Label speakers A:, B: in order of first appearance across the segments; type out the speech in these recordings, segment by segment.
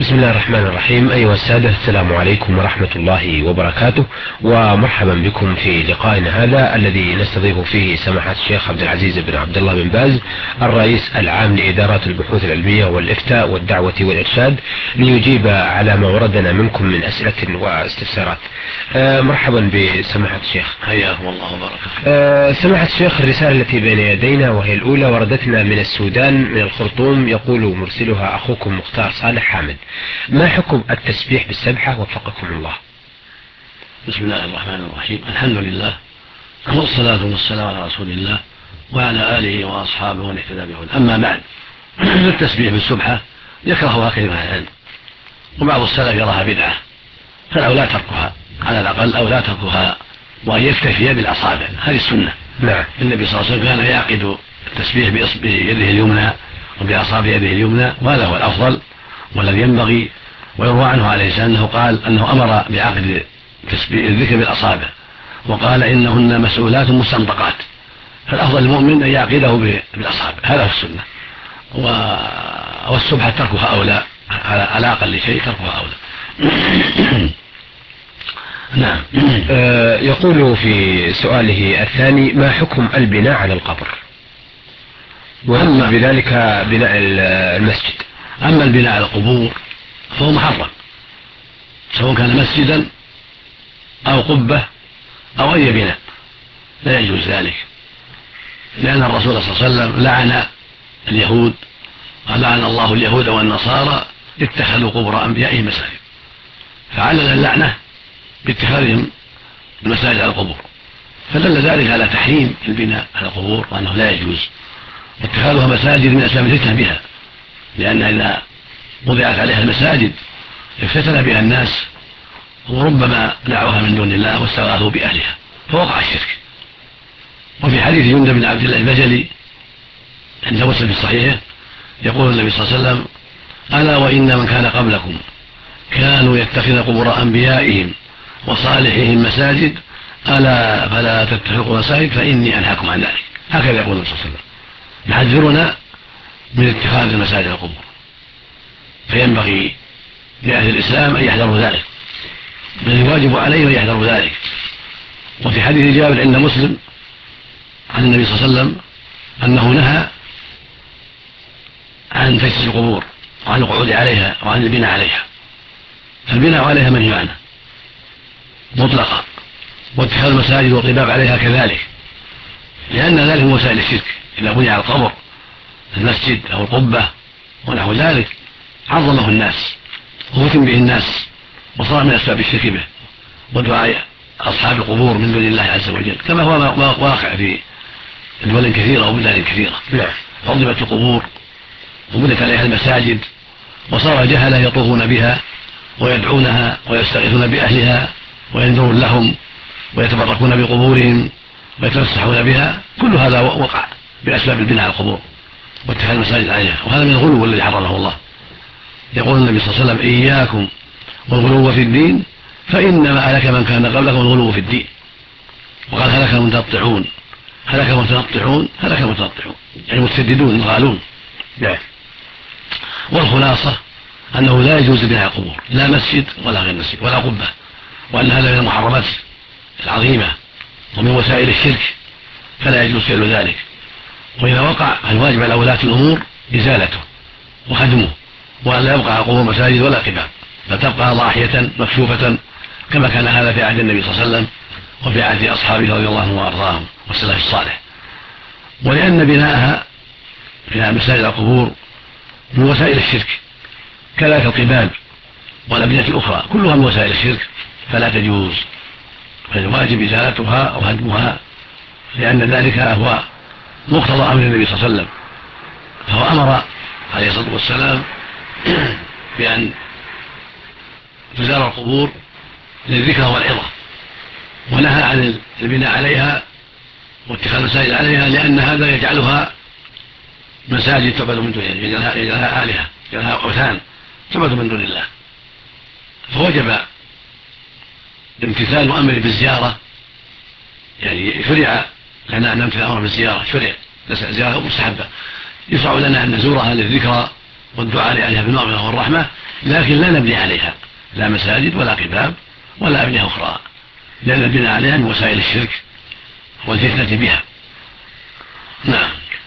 A: بسم الله الرحمن الرحيم. أيها السادة، السلام عليكم ورحمة الله وبركاته، ومرحبا بكم في لقائنا هذا الذي نستضيف فيه سماحة الشيخ عبد العزيز بن عبد الله بن باز، الرئيس العام لإدارات البحوث العلمية والإفتاء والدعوة والإرشاد، ليجيب على ما وردنا منكم من أسئلة واستفسارات. مرحبا بسماحة الشيخ.
B: حياكم الله وبارك.
A: سماحة الشيخ، الرسالة التي بين يدينا وهي الأولى وردتنا من السودان من الخرطوم، يقول مرسلها أخوكم مختار صالح حامد: ما حكم التسبيح بالسبحة وفقكم الله؟
B: بسم الله الرحمن الرحيم. الحمد لله والصلاة والسلام على رسول الله وعلى آله وأصحابه ومن اهتدى بهداه. أما بعد، التسبيح بالسبحة يكرهها كثير من العلم، وبعض السلف يراها بدعة، فالأولى تركها على الأقل، أو لا تركها وأن يكتفي بالأصابع. هذه السنة.
A: نعم.
B: النبي صلى الله عليه وسلم كان يعقد التسبيح بيده اليمنى وبأصابع يده اليمنى، وهذا هو الأفضل والذي ينبغي. ويروى عنه عليه السلام أنه قال أنه أمر بعقد الذكر بالأصابع، وقال إنهن مسؤولات مستنطقات، فالأفضل للمؤمن أن يعقده بالأصابع، هذا هو السنة. والسبحة تركها أولى، على أقل شيء تركها أولى.
A: نعم. يقول في سؤاله الثاني: ما حكم البناء على القبر؟ وأما بذلك بناء المسجد.
B: أما البناء على القبور فهو محرم، سواء كان مسجدا أو قبة أو أي بناء، لا يجوز ذلك، لأن الرسول صلى الله عليه وسلم لعن اليهود، لعن الله اليهود والنصارى اتخذوا قبور أنبيائهم مساجد، فعلل اللعنة باتخاذهم المساجد على القبور، فدل ذلك على تحريم البناء على القبور وأنه لا يجوز، واتخاذها مساجد من أسباب الفتنة بها، لأن إذا وضعت عليها المساجد افتتن بها الناس، وربما دعوها من دون الله واستغاثوا بأهلها فوقع الشرك. وفي حديث جندب بن عبد الله البجلي عند مسلم في الصحيح يقول النبي صلى الله عليه وسلم: ألا وإن من كان قبلكم كانوا يتخذ قبور أنبيائهم وصالحهم مساجد، ألا فلا تتخذوا مساجد فإني أنهاكم عن ذلك. هكذا يقول النبي صلى الله عليه وسلم، يحذرنا من اتخاذ المساجد القبور، فينبغي لأهل الإسلام أن يحذروا ذلك، بل الواجب عليهم أن يحذروا ذلك. وفي حديث جابر عند مسلم عن النبي صلى الله عليه وسلم أنه نهى عن تجسيس القبور وعن القعود عليها وعن البناء عليها، فالبناء عليها منهي عنه مطلقا، واتخاذ المساجد والطباب عليها كذلك، لأن ذلك من وسائل الشرك. إذا بني على القبر المسجد أو القبة ونحو ذلك عظمه الناس وفتن به الناس، وصار من أسباب الشرك به ودعاء أصحاب القبور من دون الله عز وجل، كما هو واقع في دول كثيرة وبلاد كثيرة. عظمت القبور وبنت عليها المساجد، وصار جهلة يطوفون بها ويدعونها ويستغيثون بأهلها وينذرون لهم ويتبركون بقبورهم ويتمسحون بها. كل هذا وقع بأسباب البناء على القبور واتخاذ المساجد عليها، وهذا من الغلو الذي حرمه الله. يقول النبي صلى الله عليه وسلم: إياكم والغلو في الدين فإنما هلك من كان قبلكم الغلو في الدين. وقال: هلك المتنطعون، هلك المتنطعون، هلك المتنطعون، يعني المتسددون الغالون. والخلاصة أنه لا يجوز بناء القبور، لا مسجد ولا غير مسجد ولا قبة، وأن هذا من المحرمات العظيمة ومن وسائل الشرك، فلا يجوز فعل ذلك. وإذا وقع الواجب على ولاة الأمور إزالته وهدمه، وأن لا يبقى على قبور مساجد ولا قباب، بل تبقى ضاحية مكشوفة كما كان هذا في عهد النبي صلى الله عليه وسلم وفي عهد أصحابه رضي الله عنهم وأرضاهم والسلف الصالح. ولأن بناءها بناء مساجد القبور من وسائل الشرك، كذلك القباب والأبنية الأخرى كلها من وسائل الشرك، فلا تجوز، فالواجب إزالتها أو هدمها، لأن ذلك هو مقتضى أمر النبي صلى الله عليه وسلم، فهو أمر عليه الصلاة والسلام بأن تزار القبور للذكر والعظة، ونهى عن البناء عليها واتخاذ المساجد عليها، لأن هذا يجعلها مساجد تعبد من دون الله، يجعلها آلهة، يجعلها أوثان تعبد من دون الله. فوجب امتثال أمر بالزيارة، يعني شرع لنا أن نمتثل أمر بالزيارة، شرع زيارة مستحبة، يشرع لنا أن نزورها للذكرى والدعاء عليها بالمغفرة والرحمة، لكن لا نبني عليها لا مساجد ولا قباب ولا أبنية أخرى، لأن البناء عليها من وسائل الشرك والفتنة بها. نعم.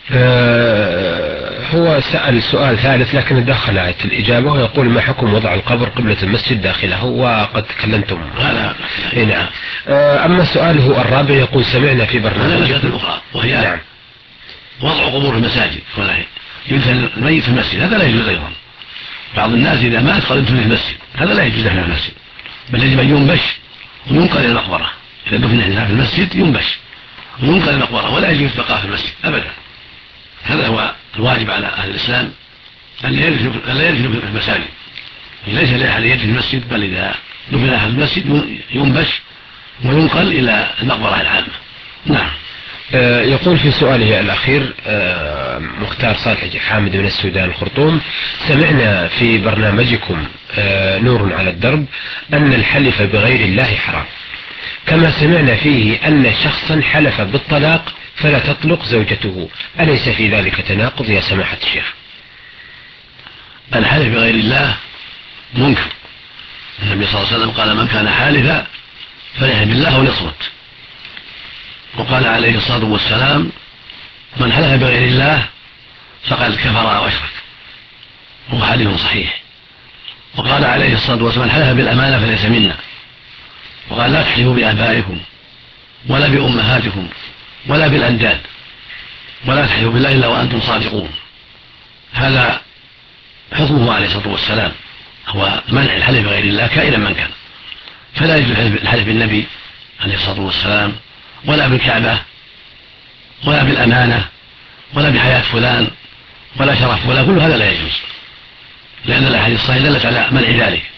A: هو سأل سؤال ثالث لكن دخلت الإجابة، ويقول: ما حكم وضع القبر قبلة المسجد داخله؟ وقد تكلمتم. نعم. أما سؤاله الرابع يقول: سمعنا في برنامج
B: أخرى وهي نعم. وضع قبور في المساجد ولا يدفن الميت في المسجد، هذا لا يجوز أيضا. بعض الناس إذا مات قال ادفن في المسجد، هذا لا يجوز في المسجد، بل يجب أن ينبش وينقل إلى المقبرة. إذا دفن في المسجد ينبش وينقل إلى المقبرة، ولا يجوز البقاء في المسجد أبدا. هذا هو الواجب على أهل الإسلام، أن لا يدفنوا في المساجد. ليس لأحد يدفن في المسجد، بل إذا دفن أحد المسجد ينبش وينقل إلى المقبرة العامة. نعم.
A: يقول في سؤاله الأخير مختار صالح حامد من السودان الخرطوم: سمعنا في برنامجكم نور على الدرب أن الحلف بغير الله حرام، كما سمعنا فيه أن شخصا حلف بالطلاق فلا تطلق زوجته، أليس في ذلك تناقض يا سماحة الشيخ؟
B: الحلف بغير الله منكر. النبي صلى الله عليه وسلم قال: من كان حالفا فليحلف بالله وليصمت. وقال عليه الصلاة والسلام: من حلف بغير الله فقد كفر أو أشرك، وهو حديث صحيح. وقال عليه الصلاة والسلام: من حلف بالأمانة فليس منا. وقال: لا تحلفوا بآبائكم ولا بأمهاتكم ولا بالأنداد، ولا تحلفوا بالله إلا وأنتم صادقون. هذا حكمه عليه الصلاة والسلام، هو منع الحلف بغير الله كائنا من كان. فلا يجوز الحلف بالنبي عليه الصلاة والسلام ولا بالكعبة ولا بالأمانة ولا بحياة فلان ولا شرف فلان، كل هذا لا يجوز، لأن الأحاديث الصحيحة دلت على منع ذلك.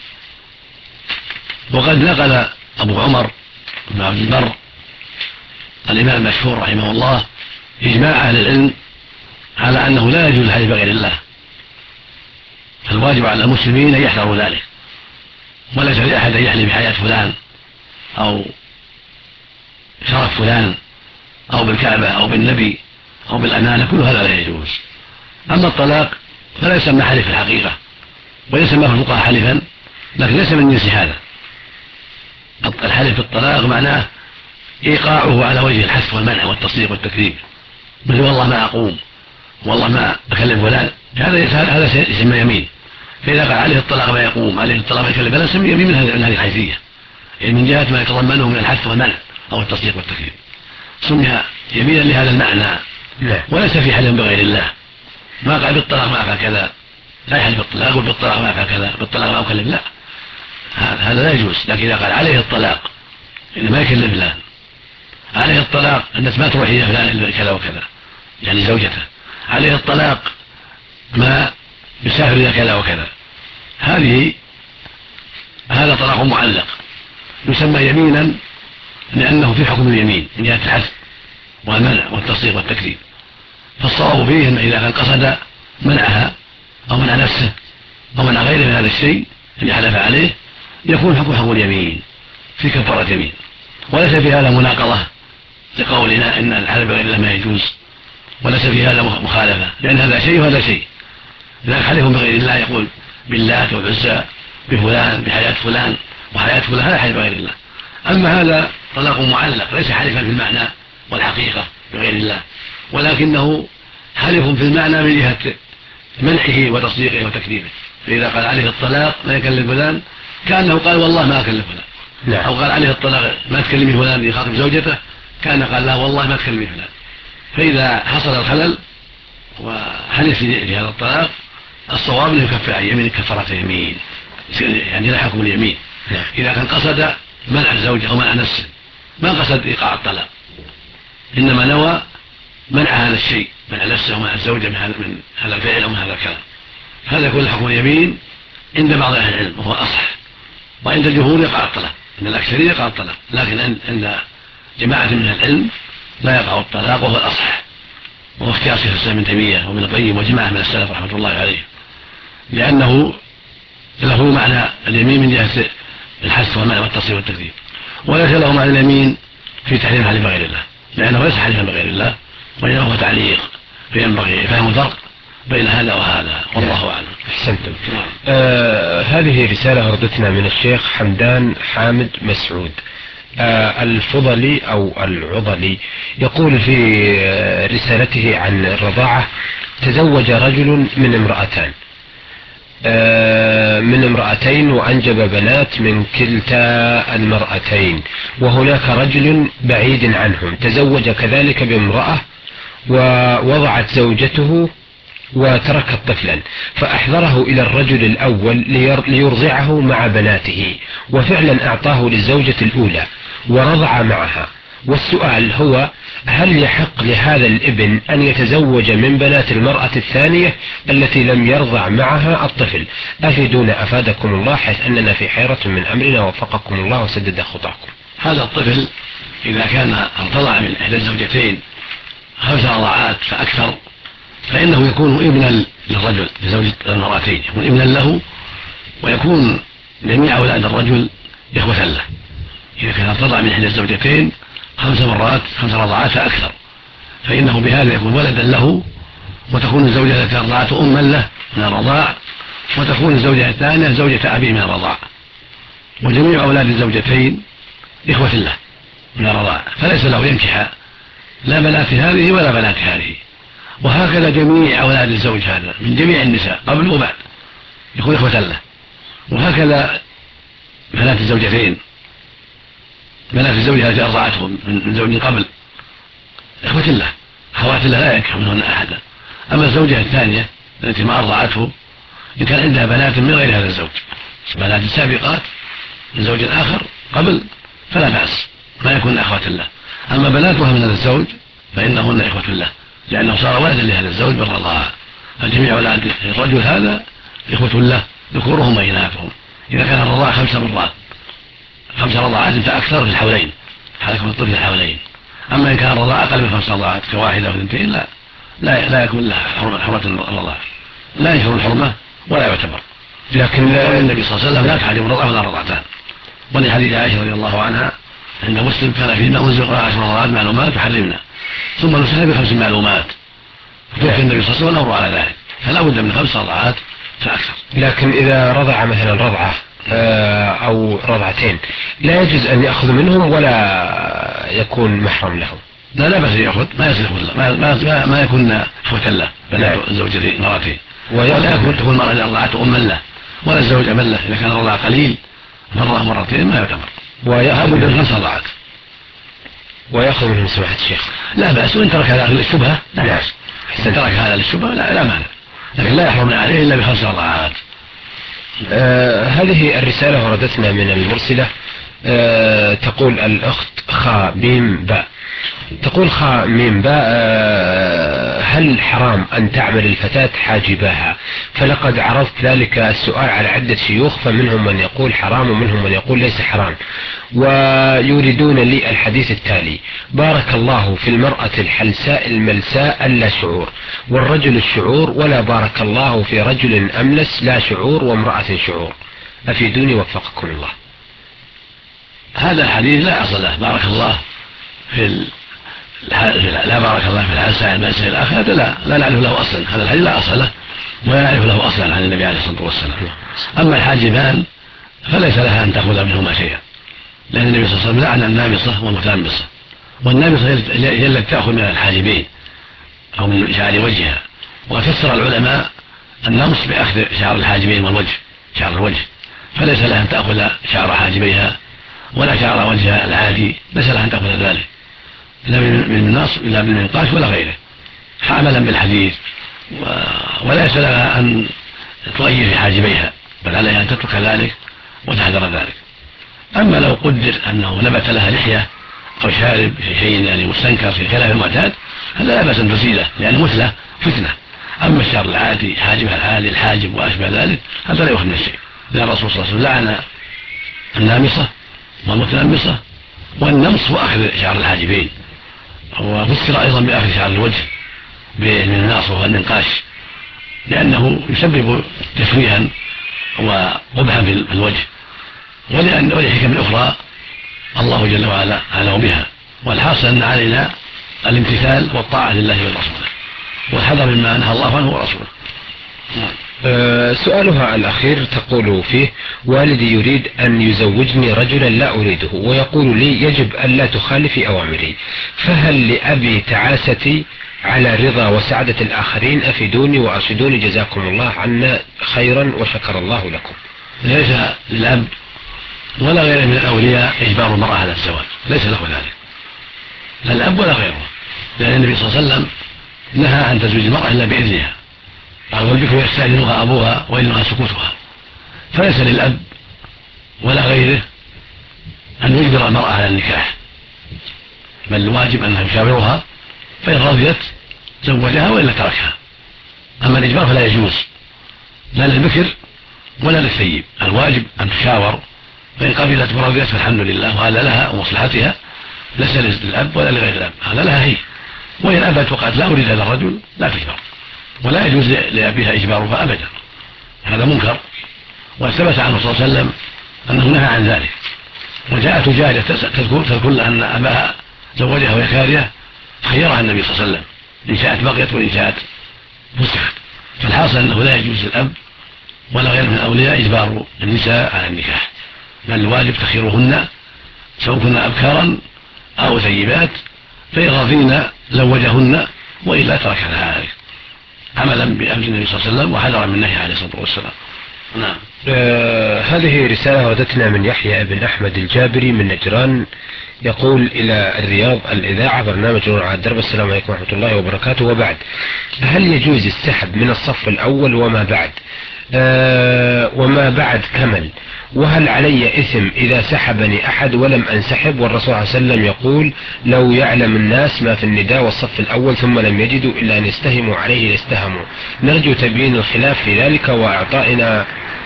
B: وقد نقل أبو عمر بن عبد البر الإمام المشهور رحمه الله إجماع أهل العلم على أنه لا يجوز الحلف بغير الله، فالواجب على المسلمين أن يحذروا ذلك، وليس لأحد أن يحلف بحياة فلان أو شرف فلان أو بالكعبة أو بالنبي أو بالأمانة، كل هذا لا يجوز. أما الطلاق فلا يسمى حلف في الحقيقة، ويسمى في الفقهاء حلفا، لكن ليس من جنس هذا. الحلف في الطلاق معناه إيقاعه على وجه الحث والمنع والتصديق والتكذيب، مثل والله ما أقوم، والله ما أكلم فلان، هذا يسمى يمين. فإذا قال عليه الطلاق ما يقوم، عليه الطلاق ما يكلم فلان، سمي يمين من هذه الحيثية، يعني من جهة ما يتضمنه من الحث والمنع أو التصديق والتكذيب، سمي يمينا لهذا المعنى. وليس في حلف بغير الله. ما قال بالطلاق ما أفعل كذا، لا يحلف بالطلاق، يقول بالطلاق ما أفعل كذا، بالطلاق ما أكلم، لا، هذا لا يجوز. لكن إذا قال عليه الطلاق إنه ما يكلم فلان، عليه الطلاق أنك ما تروح إلى فلان إلا كذا وكذا، يعني زوجته، عليه الطلاق ما يسافر إلى كذا وكذا، هذا طلاق معلق يسمى يمينا، لأنه في حكم اليمين من جهة الحث والمنع والتصديق والتكذيب. فالصواب فيه أن إذا كان قصد منعها أو منع نفسه أو منع غيره من هذا الشيء اللي حلف عليه، يكون حكم اليمين في كفارة يمين. وليس في هذا مناقضة لقولنا إن الحلف بغير الله ما يجوز، وليس في هذا مخالفة، لأن هذا شيء وهذا شيء. إذا حلف بغير الله يقول بالله والعزى بفلان بحياة فلان وحياة فلان، هذا حلف بغير الله. أما هذا طلاق معلق ليس حلفا في المعنى والحقيقة بغير الله، ولكنه حلف في المعنى من جهة منعه وتصديقه وتكذيبه. فإذا قال عليه الطلاق ما يكلم فلان كأنه قال والله ما أكلم فلان، أو قال عليه الطلاق ما تكلمي فلان يخاطب زوجته كان قال لا والله ما تكلمي فلان. فإذا حصل الخلل وحلف في هذا الطلاق، الصواب أنه يكفر عن يمين كفارة يمين، يعني لا حكم اليمين. إذا كان قصد منع الزوجة أو منع نفسه، ما قصد إيقاع الطلاق، إنما نوى منع هذا الشيء، منع نفسه ومنع الزوجة من هذا الفعل أو من هذا الكلام، هذا يكون حكم اليمين عند بعض أهل العلم وهو أصح، وعند الجمهور يقع الطلاق، عند الأكثرين يقع الطلاق، لكن عند جماعة من العلم لا يقع الطلاق وهو الأصح، وهو اختيار شيخ الإسلام ابن تيمية وابن القيم وجماعة من السلف رحمة الله عليه، لأنه له معنى اليمين من جهة الحث والمنع والتصريف والتكذيب، وليس له معنى اليمين في تحريم حلف غير الله، لأنه ليس حلفا بغير الله وإنما هو تعليق، فينبغي فهم الفرق بين هذا وهذا، والله أعلم.
A: أحسنتم. هذه رسالة وردتنا من الشيخ حمدان حامد مسعود الفضلي أو العضلي، يقول في رسالته عن الرضاعة: تزوج رجل من امرأتين وأنجب بنات من كلتا المرأتين، وهناك رجل بعيد عنهم تزوج كذلك بامرأة ووضعت زوجته وتركت طفلا، فأحضره إلى الرجل الأول ليرضعه مع بناته، وفعلا أعطاه للزوجة الأولى ورضع معها. والسؤال هو: هل يحق لهذا الابن أن يتزوج من بنات المرأة الثانية التي لم يرضع معها الطفل؟ أفيدونا أفادكم الله، حيث أننا في حيرة من أمرنا، وفقكم الله وسدد خطاكم.
B: هذا الطفل إذا كان ارتضع من إحدى الزوجتين 5 رضعات فأكثر فإنه يكون ابنا للرجل لزوج المرأتين، يكون ابنا له، ويكون جميع أولاد الرجل إخوة له. إذا كان ارتضع من إحدى الزوجتين 5 رضعات فأكثر فإنه بهذا يكون ولدا له، وتكون الزوجة التي أرضعته أما له من الرضاع، وتكون الزوجة الثانية زوجة أبيه من الرضاع، وجميع أولاد الزوجتين إخوة له من الرضاع، فليس له ينكح لا بنات هذه ولا بنات هذه. وهكذا جميع أولاد الزوج هذا من جميع النساء قبل وبعد يكون إخوة له. وهكذا بنات الزوجتين، بنات الزوجة التي أرضعته من زوج قبل إخوة له، أخوات له لا ينكح منهن أحدا. أما الزوجة الثانية التي ما أرضعته إن كان عندها بنات من غير هذا الزوج، بنات سابقات من زوج آخر قبل، فلا بأس، ما يكون أخوات له. أما بناتها من هذا الزوج فإنهن إخوة له، لأنه صار ولدا لهذا الزوج بالرضاعة. فجميع أولاد الرجل هذا إخوة له ذكورهم وإناثهم، إذا كان الرضاعة 5 مرات 5 رضاعات فأكثر في الحولين، حالكم الطفل الحولين. أما إن كان الرضاعة أقل من 5 رضاعات كواحدة أو 2 لا يكون لها حرمة الرضاعة، لا ينشر الحرمة ولا يعتبر. لكن النبي صلى الله عليه وسلم لا تحرم الرضاعة ولا رضعتان. ولحديث عائشة رضي الله عنها عند مسلم: كان فيما أنزل 10 رضعات معلومات يحرمنا، ثم نسخنا ب5 معلومات، فكان النبي صلى الله عليه وسلم أمر على ذلك، فلا بد من 5 رضعات فأكثر.
A: لكن إذا رضع مثلا رضعة أو رضعتين لا يجوز أن يأخذ منهم ولا يكون محرم له؟
B: لا بس يأخذ، ما يصير ما يكون إخوة له بنات الزوجتين مرتين، ولا تكون المرأة اللي أرضعته أما له ولا الزوج أما له. إذا كان الرضاع قليل مرة مرتين ما يعتبر، ويأخذ من 5 رضعات
A: ويأخذ منهم سماحة الشيخ.
B: لا بأس، وإن ترك هذا للشبهة لا بأس، إن ترك هذا للشبهة لا مانع، لكن لا يحرم عليه إلا ب5 رضعات.
A: هذه الرسالة وردتنا من المرسلة، تقول الأخت خا ميم باء، تقول خا ميم باء: هل حرام أن تعمل الفتاة حاجباها؟ فلقد عرضت ذلك السؤال على عدة شيوخ، فمنهم من يقول حرام ومنهم من يقول ليس حرام، ويريدون لي الحديث التالي: بارك الله في المرأة الحلساء الملساء اللا شعور، والرجل الشعور، ولا بارك الله في رجل أملس لا شعور وامرأة شعور. أفيدوني وفقكم الله.
B: هذا الحديث لا أصل له. بارك الله في لا بارك الله في الحلساء الملساء الآخر، هذا لا نعرف له أصلا، هذا الحديث لا أصل له ولا نعرف له أصلا عن النبي عليه الصلاة والسلام. أما الحاجبان فليس لها أن تأخذ منهما شيئا، لأن النبي صلى الله عليه وسلم لعن النامصة والمتنمصة، والنامصة هي التي تأخذ من الحاجبين أو من شعر وجهها. وفسر العلماء النمص بأخذ شعر الحاجبين والوجه، شعر الوجه، فليس لها أن تأخذ شعر حاجبيها ولا شعر وجهها العادي، ليس لها أن تأخذ ذلك لا من النص إلا بالمنقاش ولا غيره، حاملا بالحديث، وليس لها أن تغير في حاجبيها، بل عليها أن تترك ذلك وتحذر ذلك. أما لو قدر أنه نبت لها لحية أو شارب في شيء يعني مستنكر في خلاف المعتاد، هذا لا بأس أن تزيله، لأن مثله فتنة. أما الشعر العادي حاجبها العادي الحاجب وأشبه ذلك هذا لا يؤخذ من الشيء، لأن الرسول صلى الله عليه وسلم لعن النامصة والمتنمصة والنمص وأخذ شعر الحاجبين، وفسر أيضا بأخذ شعر الوجه بالناص والنقاش، لأنه يسبب تشويها وقبحا في الوجه، ولحكم أخرى الله جل وعلا أعلم بها. والحاصل أن علينا الامتثال والطاعة لله ورسوله، والحذر مما نهى الله عنه ورسوله.
A: سؤالها الأخير تقول فيه: والدي يريد أن يزوجني رجلا لا أريده، ويقول لي يجب أن لا تخالفي أوامري، فهل لأبي تعاستي على رضا وسعادة الآخرين؟ أفيدوني وأرشدوني جزاكم الله عنا خيرا وشكر الله لكم.
B: ليس للأب ولا غيره من الأولياء إجبار المرأة على الزواج، ليس له ذلك، لا الأب ولا غيره، لأن النبي صلى الله عليه وسلم نهى عن تزويج المرأة إلا بإذنها، قال: والبكر يستأذنها أبوها وإذنها سكوتها. فليس للأب ولا غيره أن يجبر المرأة على النكاح، بل الواجب أنها يشاورها، فإن رضيت زوجها وإلا تركها. أما الإجبار فلا يجوز لا للبكر ولا للثيب، الواجب أن تشاور، فإن قبلت ورضيت فالحمد لله، وهذا لها ومصلحتها، ليس للأب ولا لغير الأب، هذا لها هي. وإن أبت وقالت لا أريد هذا الرجل لا تجبر، ولا يجوز لأبيها إجبارها أبدا، هذا منكر. وثبت عنه صلى الله عليه وسلم أنه نهى عن ذلك. وجاءت جارية تذكر أن أباها زوجها وهي كارهة، خيرها النبي صلى الله عليه وسلم إن شاءت بقيت وإن شاءت فسخت. فالحاصل أنه لا يجوز للأب ولا غير من الأولياء إجبار النساء على النكاح، بل الواجب تخيرهن سواء كن أبكارا أو ثيبات، فإن رضين زوجهن وإلا تركنا ذلك، عملا بأمر النبي صلى الله عليه وسلم وحذرا من نهيه عليه الصلاة والسلام. نعم.
A: هذه رسالة وردتنا من يحيى بن أحمد الجابري من نجران، يقول: إلى الرياض الإذاعة، برنامج نور على الدرب، السلام عليكم ورحمة الله وبركاته، وبعد، هل يجوز السحب من الصف الأول وما بعد؟ وما بعد كمل، وهل علي إثم إذا سحبني أحد ولم أنسحب؟ والرسول صلى الله عليه وسلم يقول: لو يعلم الناس ما في النداء والصف الأول ثم لم يجدوا إلا أن يستهموا عليه لاستهموا. نرجو تبيين الخلاف في ذلك وإعطائنا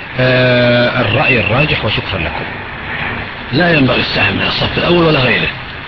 A: الرأي الراجح، وشكرا لكم.
B: لا ينبغي السحب من الصف الأول ولا غيره،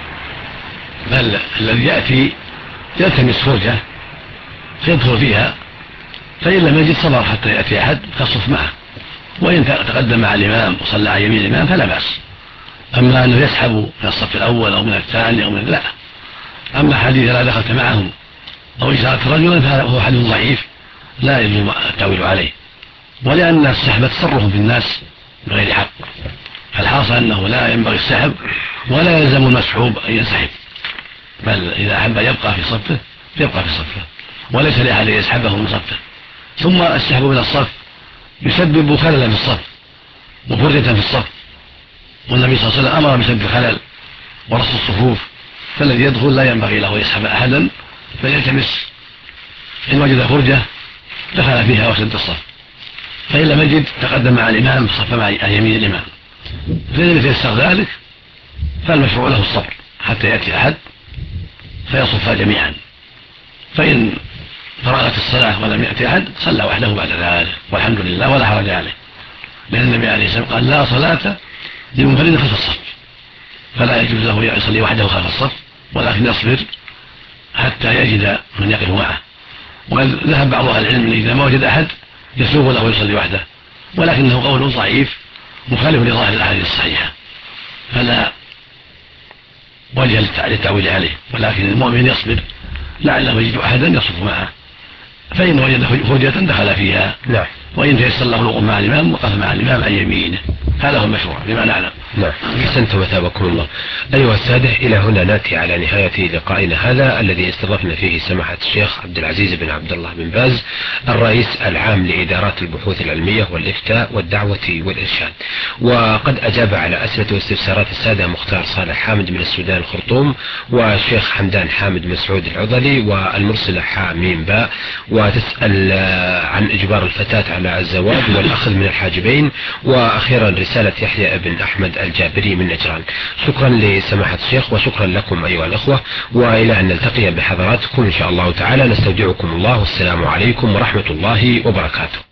B: بل الذي يأتي يلتمس فرجة فيدخل فيها، فإن لم يجد صبر حتى يأتي أحد فالصف معه، وإن تقدم مع الإمام وصلى على يمين الإمام فلا بأس. أما أنه يسحب من الصف الأول أو من الثاني أو من لا. أما حديث لا دخلت معهم أو إشارة رجلا فهو حديث ضعيف لا يجوز التأويل عليه، ولأن السحب تصرف في الناس بغير حق، فالحاصل أنه لا ينبغي السحب ولا يلزم المسحوب أن ينسحب، بل إذا أحب يبقى في صفه يبقى في صفه، وليس لأحد يسحبه من صفه. ثم السحب من الصف يسبب خللا في الصف وفرجة في الصف، والنبي صلى الله عليه وسلم أمر بسد الخلل ورص الصفوف، فالذي يدخل لا ينبغي له يسحب أحدا، فيلتمس إن وجد فرجة دخل فيها وسد الصف، فإن لم يجد تقدم مع الإمام صف مع يمين الإمام. فإن يتيسر ذلك فالمشروع له الصبر حتى يأتي أحد فيصفها جميعا، فإن فرغت الصلاة ولم يأتي أحد صلى وحده بعد ذلك والحمد لله ولا حرج عليه، لأن النبي عليه الصلاة والسلام قال: لا صلاة لمنفرد خلف الصف، فلا يجوز له يصلي وحده خلف الصف، ولكن يصبر حتى يجد من يقف معه. وقد ذهب بعض أهل العلم إذا ما وجد أحد يسوغ له يصلي وحده، ولكنه قول ضعيف مخالف لظاهر الأحاديث الصحيحة، فلا وجه للتعويل عليه، ولكن المؤمن يصبر لعله يجد أحدا يصف معه، فإن وجد فرجة دخل فيها.
A: نعم.
B: وإن تيسر له الوقوف مع الإمام وقف مع الإمام عن يمينه، هذا هو المشروع بما نعلم.
A: نعم. أحسنتم وثابكم الله. أيها السادة، إلى هنا نأتي على نهاية لقائنا هذا الذي استضفنا فيه سماحة الشيخ عبد العزيز بن عبد الله بن باز، الرئيس العام لإدارات البحوث العلمية والإفتاء والدعوة والإرشاد، وقد أجاب على أسئلة واستفسارات السادة مختار صالح حامد من السودان الخرطوم، والشيخ حمدان حامد من سعود العضلي، والمرسلة حاميم باء، وتسأل عن إجبار الفتاة على الزواج والأخذ من الحاجبين، وأخيرا رسالة يحيى بن أحمد الجابري من نجران. شكرا لسماحة الشيخ وشكرا لكم أيها الأخوة، وإلى أن نلتقي بحضراتكم إن شاء الله تعالى نستودعكم الله، والسلام عليكم ورحمة الله وبركاته.